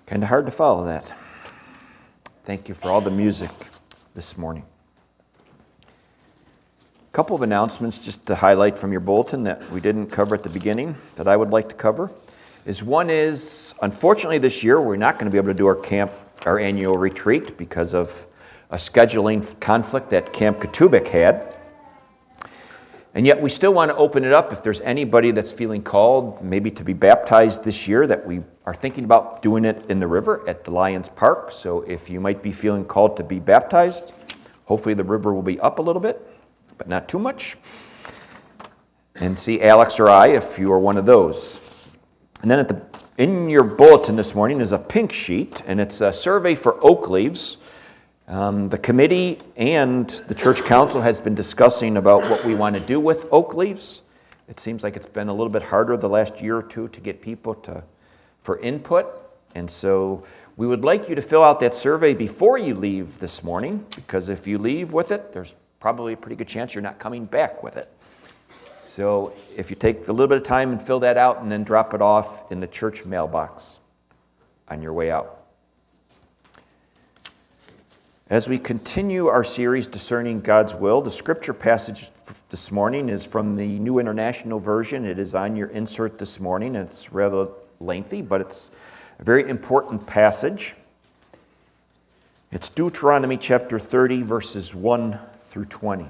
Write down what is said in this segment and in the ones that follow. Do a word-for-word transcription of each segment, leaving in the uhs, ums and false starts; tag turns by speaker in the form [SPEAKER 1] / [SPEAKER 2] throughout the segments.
[SPEAKER 1] Kind of hard to follow that. Thank you for all the music this morning. A couple of announcements just to highlight from your bulletin that we didn't cover at the beginning that I would like to cover. Is one is, unfortunately this year we're not going to be able to do our camp, our annual retreat because of a scheduling conflict that Camp Katubik had. And yet we still want to open it up if there's anybody that's feeling called maybe to be baptized this year, that we are thinking about doing it in the river at the Lions Park. So if you might be feeling called to be baptized, hopefully the river will be up a little bit, but not too much. And see Alex or I if you are one of those. And then at the in your bulletin this morning is a pink sheet, and it's a survey for oak leaves. Um, the committee and the church council has been discussing about what we want to do with oak leaves. It seems like it's been a little bit harder the last year or two to get people to for input. And so we would like you to fill out that survey before you leave this morning, because if you leave with it, there's probably a pretty good chance you're not coming back with it. So if you take a little bit of time and fill that out and then drop it off in the church mailbox on your way out. As we continue our series, Discerning God's Will, the scripture passage this morning is from the New International Version. It is on your insert this morning. It's rather lengthy, but it's a very important passage. It's Deuteronomy chapter thirty, verses one through twenty.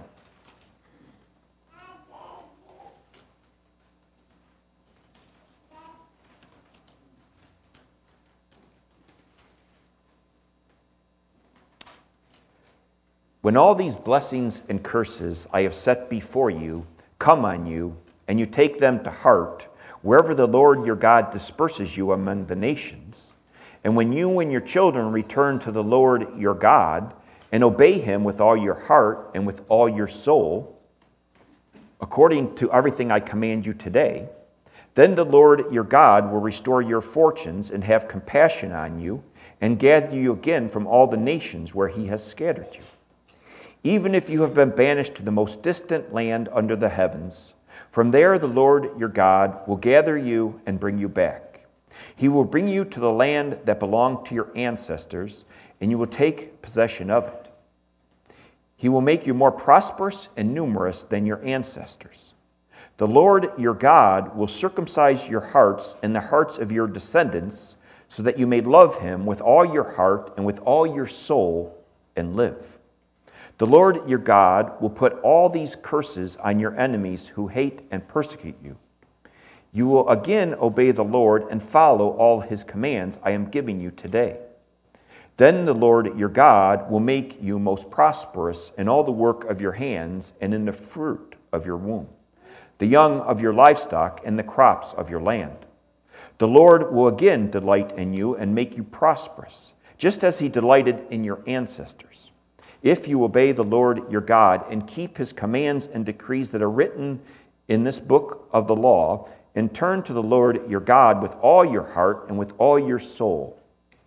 [SPEAKER 1] When all these blessings and curses I have set before you come on you, and you take them to heart, wherever the Lord your God disperses you among the nations, and when you and your children return to the Lord your God, and obey him with all your heart and with all your soul, according to everything I command you today, then the Lord your God will restore your fortunes and have compassion on you, and gather you again from all the nations where he has scattered you. Even if you have been banished to the most distant land under the heavens, from there the Lord your God will gather you and bring you back. He will bring you to the land that belonged to your ancestors, and you will take possession of it. He will make you more prosperous and numerous than your ancestors. The Lord your God will circumcise your hearts and the hearts of your descendants, so that you may love him with all your heart and with all your soul and live. The Lord your God will put all these curses on your enemies who hate and persecute you. You will again obey the Lord and follow all his commands I am giving you today. Then the Lord your God will make you most prosperous in all the work of your hands and in the fruit of your womb, the young of your livestock and the crops of your land. The Lord will again delight in you and make you prosperous, just as he delighted in your ancestors. If you obey the Lord your God and keep his commands and decrees that are written in this book of the law, and turn to the Lord your God with all your heart and with all your soul.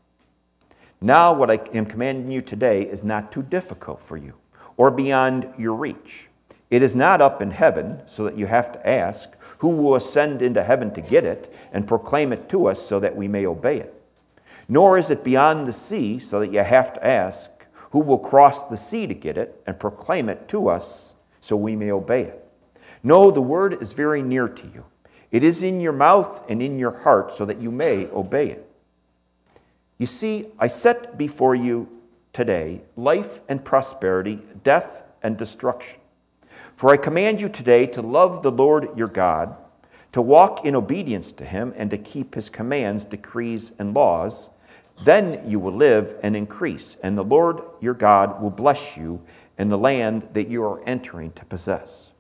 [SPEAKER 1] Now what I am commanding you today is not too difficult for you or beyond your reach. It is not up in heaven, so that you have to ask, who will ascend into heaven to get it and proclaim it to us so that we may obey it? Nor is it beyond the sea, so that you have to ask, who will cross the sea to get it and proclaim it to us so we may obey it? No, the word is very near to you. It is in your mouth and in your heart, so that you may obey it. You see, I set before you today life and prosperity, death and destruction. For I command you today to love the Lord your God, to walk in obedience to him, and to keep his commands, decrees, and laws. Then you will live and increase, and the Lord your God will bless you in the land that you are entering to possess.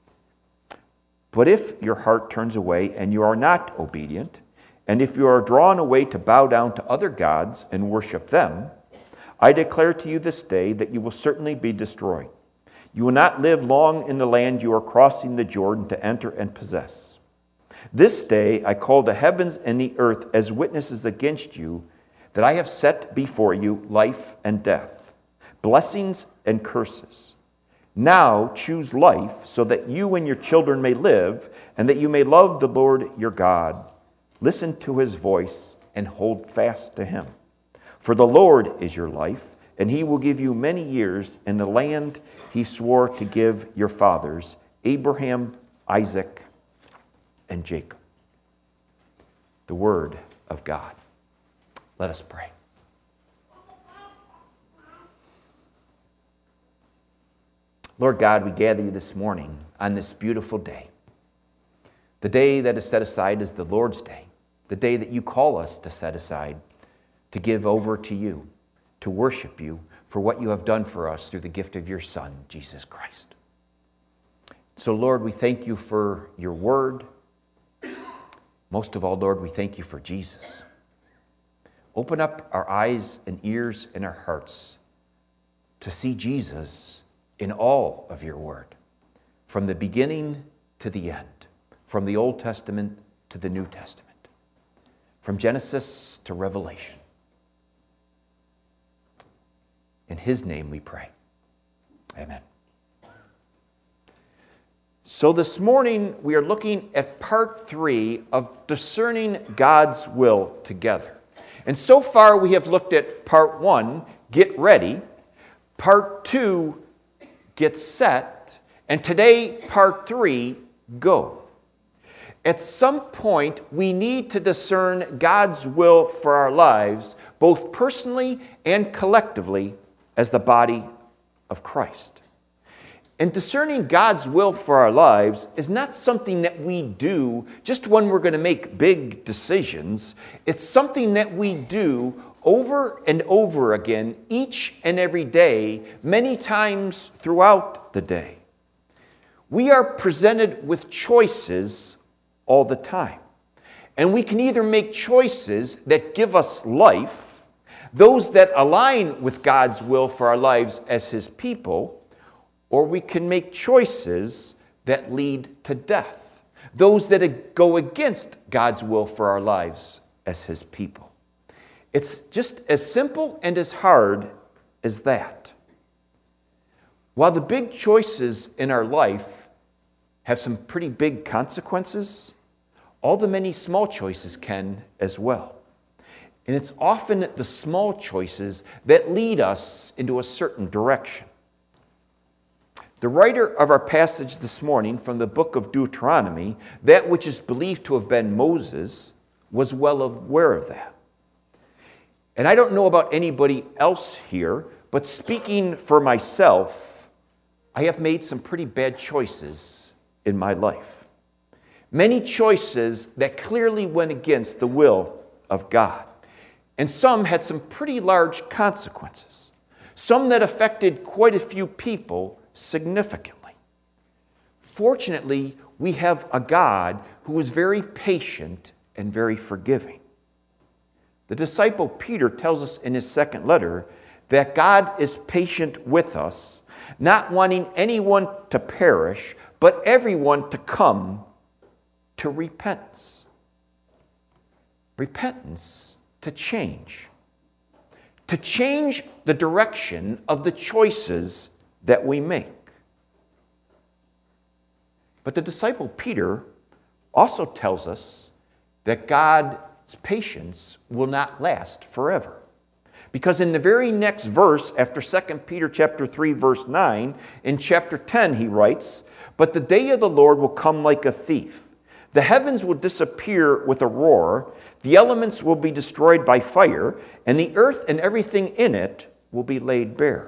[SPEAKER 1] But if your heart turns away and you are not obedient, and if you are drawn away to bow down to other gods and worship them, I declare to you this day that you will certainly be destroyed. You will not live long in the land you are crossing the Jordan to enter and possess. This day I call the heavens and the earth as witnesses against you, that I have set before you life and death, blessings and curses. Now choose life, so that you and your children may live, and that you may love the Lord your God. Listen to his voice and hold fast to him. For the Lord is your life, and he will give you many years in the land he swore to give your fathers, Abraham, Isaac, and Jacob. The word of God. Let us pray. Lord God, we gather you this morning on this beautiful day, the day that is set aside as the Lord's day, the day that you call us to set aside, to give over to you, to worship you for what you have done for us through the gift of your Son, Jesus Christ. So, Lord, we thank you for your word. Most of all, Lord, we thank you for Jesus. Open up our eyes and ears and our hearts to see Jesus in all of your word, from the beginning to the end, from the Old Testament to the New Testament, from Genesis to Revelation. In his name we pray. Amen. So this morning we are looking at part three of discerning God's will together. And so far we have looked at part one, get ready, part two, get set, and today, part three, go. At some point, we need to discern God's will for our lives, both personally and collectively, as the body of Christ. And discerning God's will for our lives is not something that we do just when we're going to make big decisions. It's something that we do over and over again, each and every day, many times throughout the day. We are presented with choices all the time. And we can either make choices that give us life, those that align with God's will for our lives as his people, or we can make choices that lead to death, those that go against God's will for our lives as his people. It's just as simple and as hard as that. While the big choices in our life have some pretty big consequences, all the many small choices can as well. And it's often the small choices that lead us into a certain direction. The writer of our passage this morning from the book of Deuteronomy, that which is believed to have been Moses, was well aware of that. And I don't know about anybody else here, but speaking for myself, I have made some pretty bad choices in my life. Many choices that clearly went against the will of God. And some had some pretty large consequences. Some that affected quite a few people significantly. Fortunately, we have a God who is very patient and very forgiving. The disciple Peter tells us in his second letter that God is patient with us, not wanting anyone to perish, but everyone to come to repentance. Repentance to change. To change the direction of the choices that we make. But the disciple Peter also tells us that God's patience will not last forever. Because in the very next verse, after Second Peter chapter three, verse nine, in chapter ten he writes, "But the day of the Lord will come like a thief. The heavens will disappear with a roar, the elements will be destroyed by fire, and the earth and everything in it will be laid bare."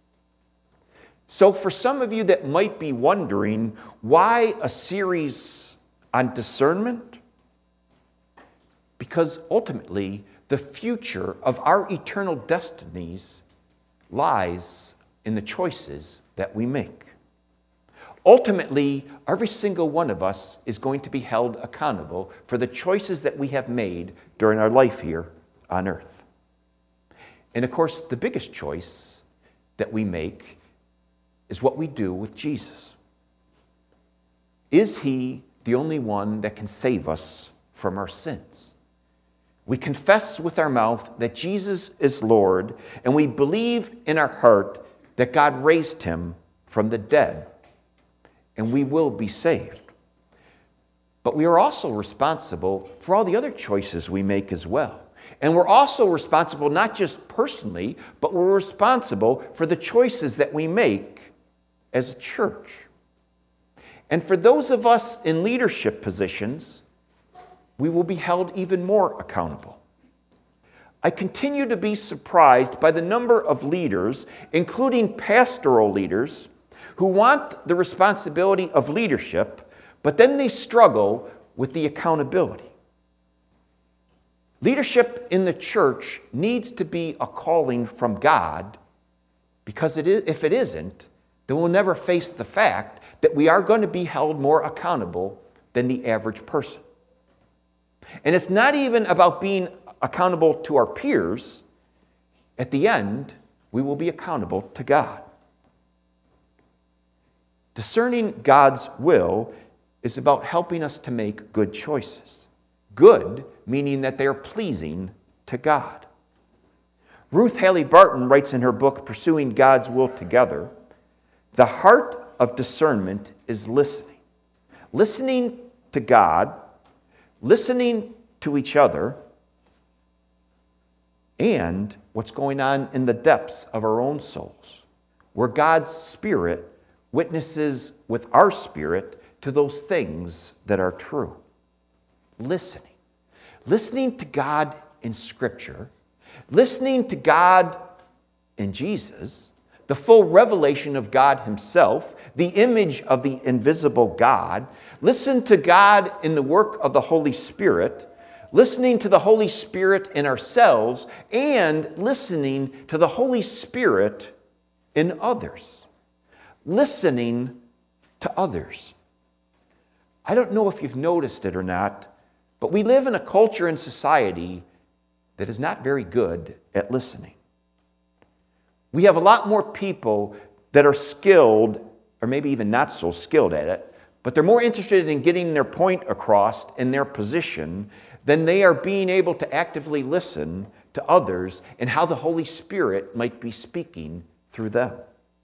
[SPEAKER 1] So for some of you that might be wondering, why a series on discernment? Because ultimately, the future of our eternal destinies lies in the choices that we make. Ultimately, every single one of us is going to be held accountable for the choices that we have made during our life here on earth. And of course, the biggest choice that we make is what we do with Jesus. Is he the only one that can save us from our sins? We confess with our mouth that Jesus is Lord, and we believe in our heart that God raised him from the dead, and we will be saved. But we are also responsible for all the other choices we make as well. And we're also responsible not just personally, but we're responsible for the choices that we make as a church. And for those of us in leadership positions, we will be held even more accountable. I continue to be surprised by the number of leaders, including pastoral leaders, who want the responsibility of leadership, but then they struggle with the accountability. Leadership in the church needs to be a calling from God, because it is, if it isn't, then we'll never face the fact that we are going to be held more accountable than the average person. And it's not even about being accountable to our peers. At the end, we will be accountable to God. Discerning God's will is about helping us to make good choices. Good, meaning that they are pleasing to God. Ruth Haley Barton writes in her book, Pursuing God's Will Together, the heart of discernment is listening. Listening to God, listening to each other, and what's going on in the depths of our own souls, where God's Spirit witnesses with our spirit to those things that are true. Listening. Listening to God in Scripture, listening to God in Jesus, the full revelation of God Himself, the image of the invisible God. Listen to God in the work of the Holy Spirit, listening to the Holy Spirit in ourselves, and listening to the Holy Spirit in others. Listening to others. I don't know if you've noticed it or not, but we live in a culture and society that is not very good at listening. We have a lot more people that are skilled, or maybe even not so skilled at it, but they're more interested in getting their point across in their position than they are being able to actively listen to others and how the Holy Spirit might be speaking through them.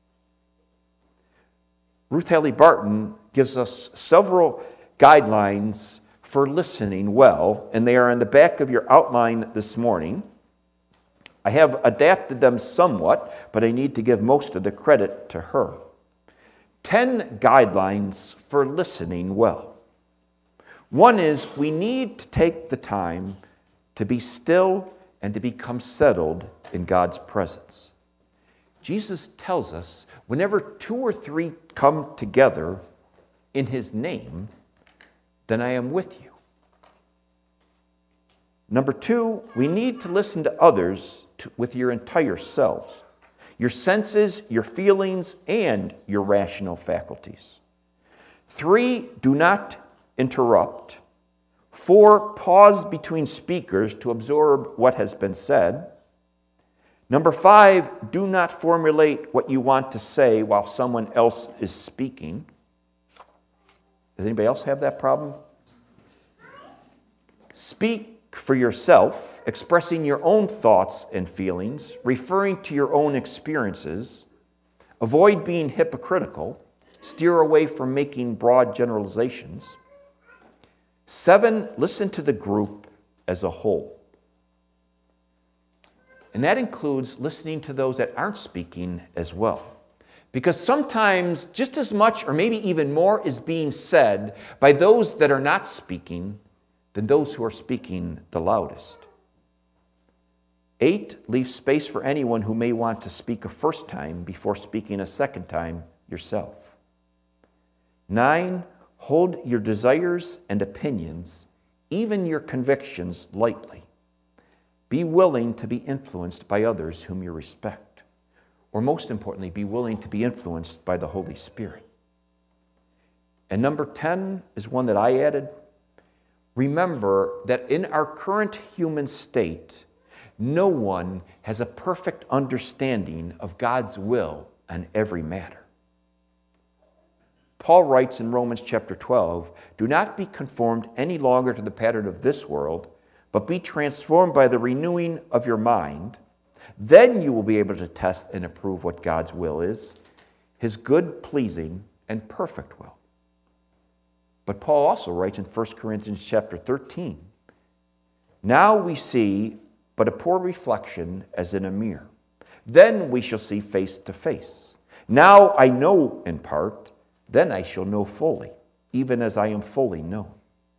[SPEAKER 1] Ruth Haley Barton gives us several guidelines for listening well, and they are in the back of your outline this morning. I have adapted them somewhat, but I need to give most of the credit to her. Ten guidelines for listening well. One is we need to take the time to be still and to become settled in God's presence. Jesus tells us whenever two or three come together in His name, then I am with you. Number two, we need to listen to others to, with your entire selves, your senses, your feelings, and your rational faculties. Three, do not interrupt. Four, pause between speakers to absorb what has been said. Number five, do not formulate what you want to say while someone else is speaking. Does anybody else have that problem? Speak for yourself, expressing your own thoughts and feelings, referring to your own experiences. Avoid being hypocritical. Steer away from making broad generalizations. Seven, listen to the group as a whole. And that includes listening to those that aren't speaking as well. Because sometimes just as much or maybe even more is being said by those that are not speaking than those who are speaking the loudest. Eight, leave space for anyone who may want to speak a first time before speaking a second time yourself. Nine, hold your desires and opinions, even your convictions, lightly. Be willing to be influenced by others whom you respect. Or most importantly, be willing to be influenced by the Holy Spirit. And number ten is one that I added. Remember that in our current human state, no one has a perfect understanding of God's will on every matter. Paul writes in Romans chapter twelve, do not be conformed any longer to the pattern of this world, but be transformed by the renewing of your mind. Then you will be able to test and approve what God's will is, His good, pleasing, and perfect will. But Paul also writes in First Corinthians chapter thirteen, now we see but a poor reflection as in a mirror. Then we shall see face to face. Now I know in part, then I shall know fully, even as I am fully known.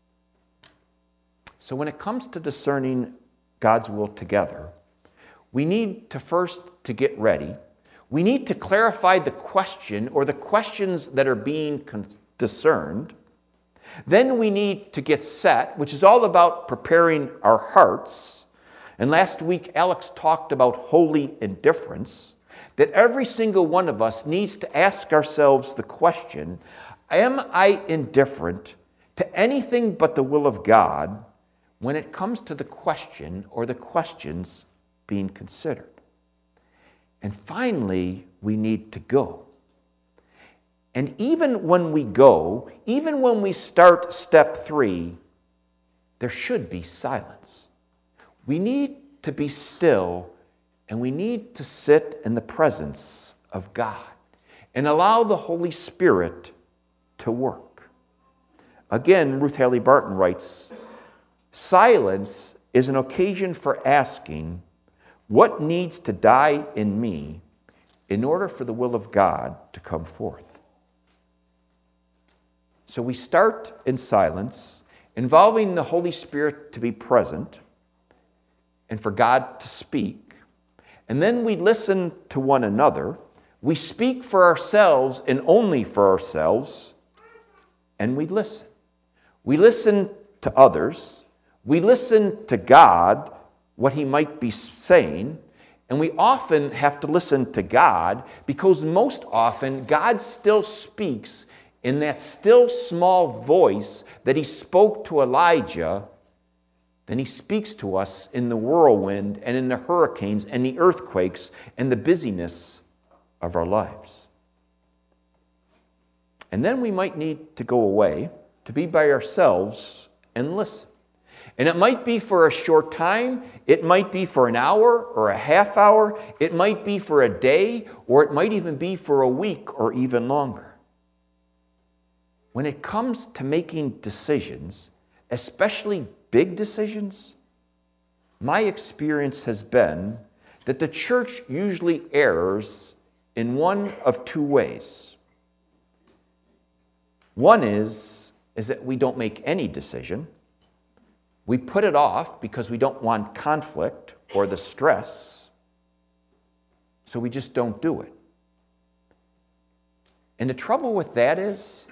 [SPEAKER 1] So when it comes to discerning God's will together, we need to first to get ready. We need to clarify the question or the questions that are being discerned. Then we need to get set, which is all about preparing our hearts. And last week, Alex talked about holy indifference, that every single one of us needs to ask ourselves the question, am I indifferent to anything but the will of God when it comes to the question or the questions being considered? And finally, we need to go. And even when we go, even when we start step three, there should be silence. We need to be still, and we need to sit in the presence of God and allow the Holy Spirit to work. Again, Ruth Haley Barton writes, silence is an occasion for asking, what needs to die in me in order for the will of God to come forth? So we start in silence, involving the Holy Spirit to be present and for God to speak. And then we listen to one another. We speak for ourselves and only for ourselves, and we listen. We listen to others. We listen to God, what he might be saying, and we often have to listen to God because most often God still speaks in that still small voice that he spoke to Elijah. Then he speaks to us in the whirlwind and in the hurricanes and the earthquakes and the busyness of our lives. And then we might need to go away to be by ourselves and listen. And it might be for a short time, it might be for an hour or a half hour, it might be for a day, or it might even be for a week or even longer. When it comes to making decisions, especially big decisions, my experience has been that the church usually errs in one of two ways. One is, is that we don't make any decision. We put it off because we don't want conflict or the stress, so we just don't do it. And the trouble with that is,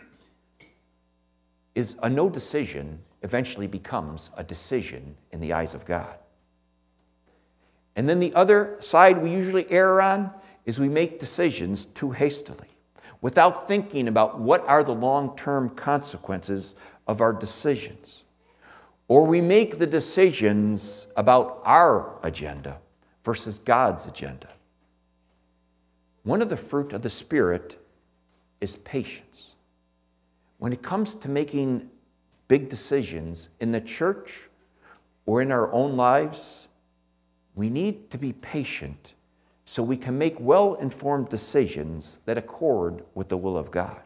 [SPEAKER 1] is a no decision eventually becomes a decision in the eyes of God. And then the other side we usually err on is we make decisions too hastily, without thinking about what are the long-term consequences of our decisions. Or we make the decisions about our agenda versus God's agenda. One of the fruit of the Spirit is patience. When it comes to making big decisions in the church or in our own lives, we need to be patient so we can make well-informed decisions that accord with the will of God.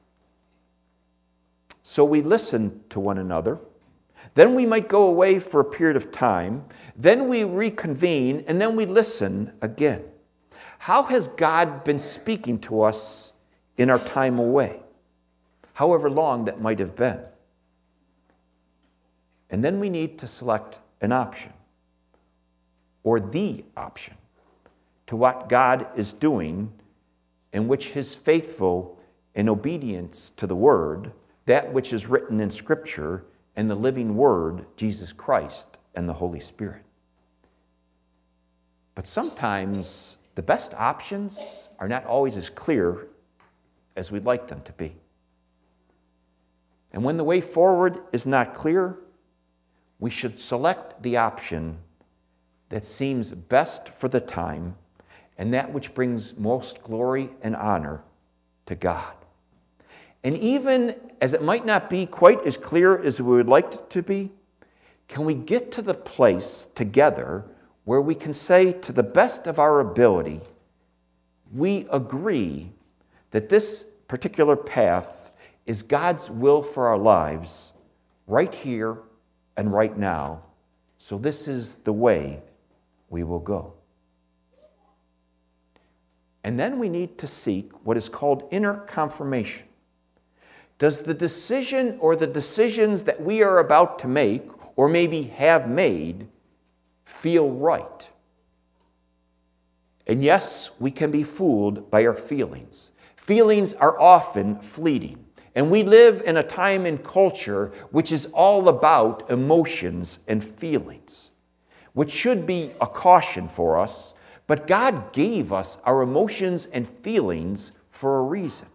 [SPEAKER 1] So we listen to one another. Then we might go away for a period of time. Then we reconvene, and then we listen again. How has God been speaking to us in our time away? However long that might have been. And then we need to select an option, or the option, to what God is doing, in which his faithful in obedience to the Word, that which is written in Scripture, and the living Word, Jesus Christ, and the Holy Spirit. But sometimes the best options are not always as clear as we'd like them to be. And when the way forward is not clear, we should select the option that seems best for the time and that which brings most glory and honor to God. And even as it might not be quite as clear as we would like it to be, can we get to the place together where we can say to the best of our ability, we agree that this particular path is God's will for our lives right here and right now. So this is the way we will go. And then we need to seek what is called inner confirmation. Does the decision or the decisions that we are about to make, or maybe have made, feel right? And yes, we can be fooled by our feelings. Feelings are often fleeting. And we live in a time and culture which is all about emotions and feelings, which should be a caution for us. But God gave us our emotions and feelings for a reason.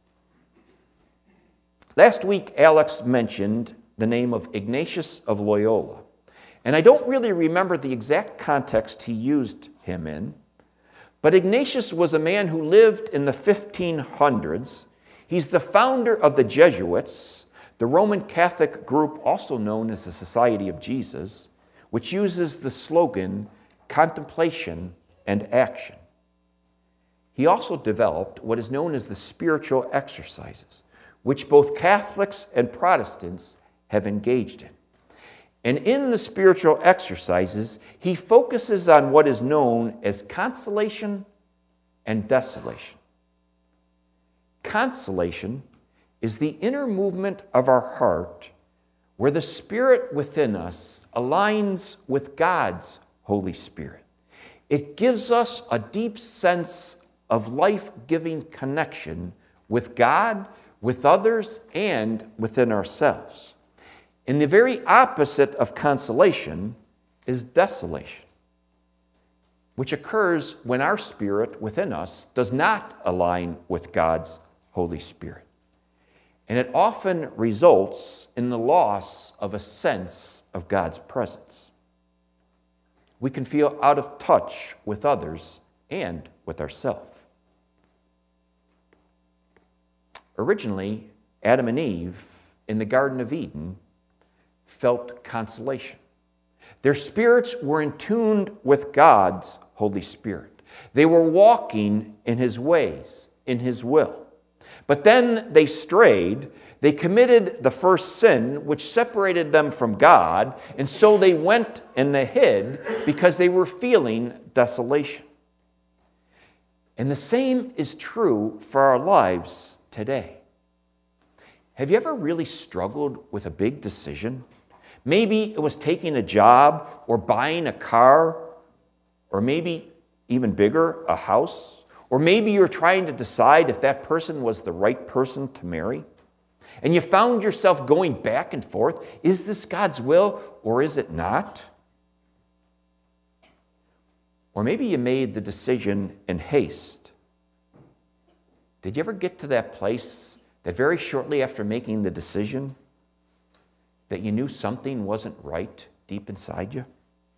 [SPEAKER 1] Last week, Alex mentioned the name of Ignatius of Loyola. And I don't really remember the exact context he used him in. But Ignatius was a man who lived in the fifteen hundreds. He's the founder of the Jesuits, the Roman Catholic group also known as the Society of Jesus, which uses the slogan, contemplation and action. He also developed what is known as the spiritual exercises, which both Catholics and Protestants have engaged in. And in the spiritual exercises, he focuses on what is known as consolation and desolation. Consolation is the inner movement of our heart where the Spirit within us aligns with God's Holy Spirit. It gives us a deep sense of life-giving connection with God, with others, and within ourselves. And the very opposite of consolation is desolation, which occurs when our spirit within us does not align with God's Holy Spirit. And it often results in the loss of a sense of God's presence. We can feel out of touch with others and with ourselves. Originally, Adam and Eve in the Garden of Eden felt consolation. Their spirits were in tune with God's Holy Spirit. They were walking in His ways, in His will. But then they strayed. They committed the first sin, which separated them from God, and so they went and they hid because they were feeling desolation. And the same is true for our lives today. Have you ever really struggled with a big decision? Maybe it was taking a job or buying a car, or maybe even bigger, a house. Or maybe you're trying to decide if that person was the right person to marry. And you found yourself going back and forth. Is this God's will or is it not? Or maybe you made the decision in haste. Did you ever get to that place that very shortly after making the decision that you knew something wasn't right deep inside you?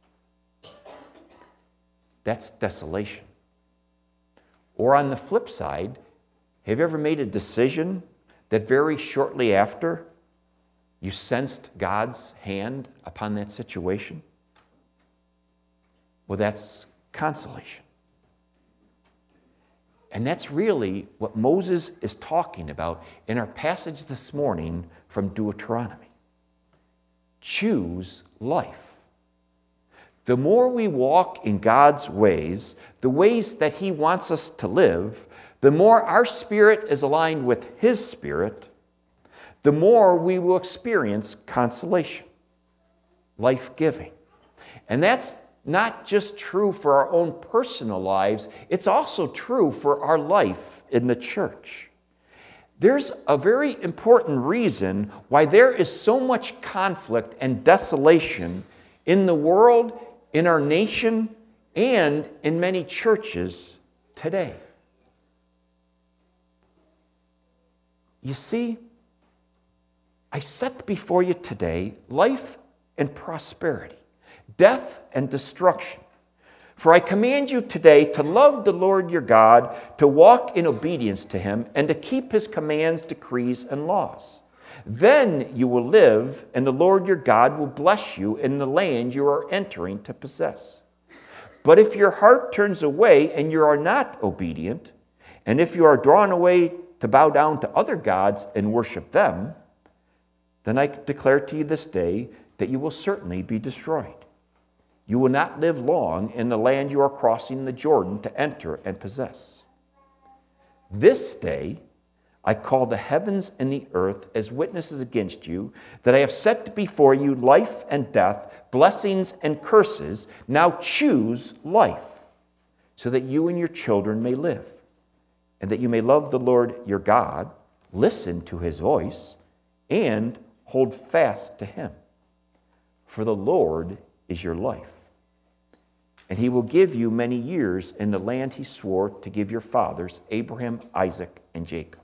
[SPEAKER 1] That's desolation. Or on the flip side, have you ever made a decision that very shortly after you sensed God's hand upon that situation? Well, that's consolation. And that's really what Moses is talking about in our passage this morning from Deuteronomy. Choose life. The more we walk in God's ways, the ways that He wants us to live, the more our spirit is aligned with His Spirit, the more we will experience consolation, life-giving. And that's not just true for our own personal lives, it's also true for our life in the church. There's a very important reason why there is so much conflict and desolation in the world, in our nation, and in many churches today. You see, I set before you today life and prosperity, death and destruction. For I command you today to love the Lord your God, to walk in obedience to Him, and to keep His commands, decrees, and laws. Then you will live, and the Lord your God will bless you in the land you are entering to possess. But if your heart turns away and you are not obedient, and if you are drawn away to bow down to other gods and worship them, then I declare to you this day that you will certainly be destroyed. You will not live long in the land you are crossing the Jordan to enter and possess. This day I call the heavens and the earth as witnesses against you, that I have set before you life and death, blessings and curses. Now choose life, so that you and your children may live, and that you may love the Lord your God, listen to his voice, and hold fast to him. For the Lord is your life, and he will give you many years in the land he swore to give your fathers, Abraham, Isaac, and Jacob.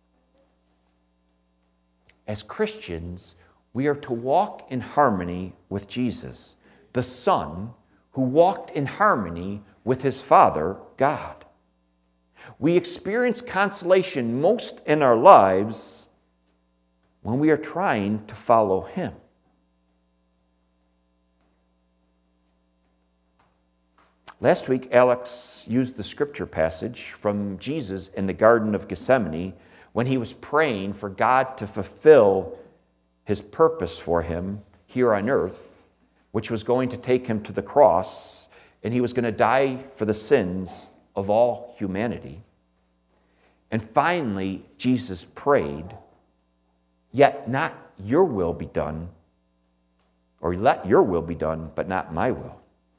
[SPEAKER 1] As Christians, we are to walk in harmony with Jesus, the Son who walked in harmony with his Father, God. We experience consolation most in our lives when we are trying to follow him. Last week, Alex used the scripture passage from Jesus in the Garden of Gethsemane when he was praying for God to fulfill his purpose for him here on earth, which was going to take him to the cross, and he was going to die for the sins of all humanity. And finally, Jesus prayed, "Yet not your will be done, or let your will be done, but not my will."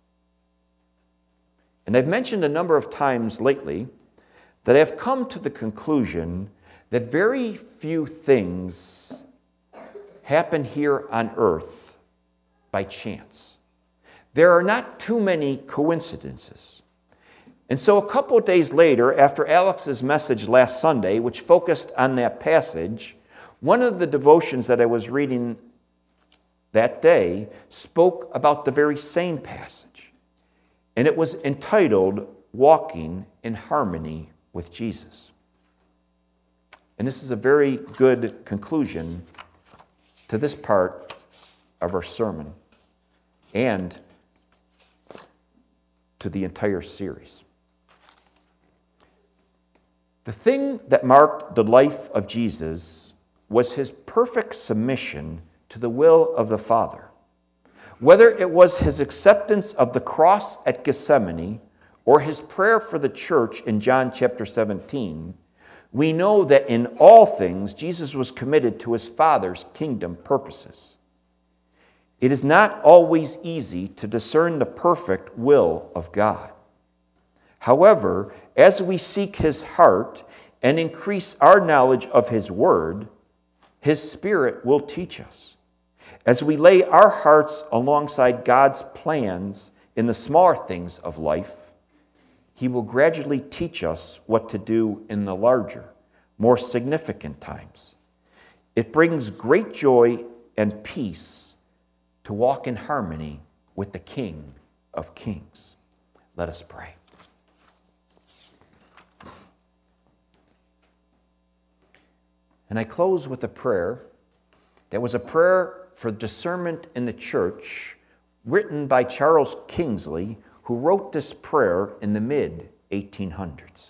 [SPEAKER 1] And I've mentioned a number of times lately that I've come to the conclusion that very few things happen here on earth by chance. There are not too many coincidences. And so a couple of days later, after Alex's message last Sunday, which focused on that passage, one of the devotions that I was reading that day spoke about the very same passage. And it was entitled, Walking in Harmony with Jesus. And this is a very good conclusion to this part of our sermon and to the entire series. The thing that marked the life of Jesus was his perfect submission to the will of the Father. Whether it was his acceptance of the cross at Gethsemane or his prayer for the church in John chapter seventeen, we know that in all things, Jesus was committed to his Father's kingdom purposes. It is not always easy to discern the perfect will of God. However, as we seek his heart and increase our knowledge of his word, his Spirit will teach us. As we lay our hearts alongside God's plans in the smaller things of life, he will gradually teach us what to do in the larger, more significant times. It brings great joy and peace to walk in harmony with the King of Kings. Let us pray. And I close with a prayer that was a prayer for discernment in the church, written by Charles Kingsley, who wrote this prayer in the mid eighteen hundreds.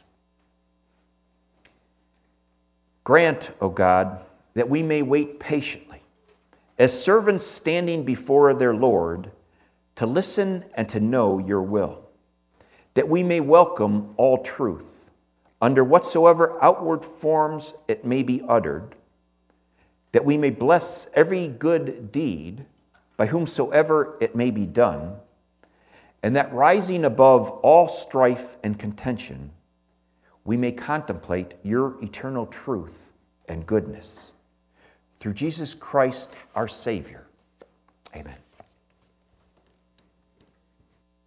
[SPEAKER 1] Grant, O God, that we may wait patiently, as servants standing before their Lord, to listen and to know your will, that we may welcome all truth, under whatsoever outward forms it may be uttered, that we may bless every good deed by whomsoever it may be done, and that rising above all strife and contention, we may contemplate your eternal truth and goodness. Through Jesus Christ, our Savior. Amen.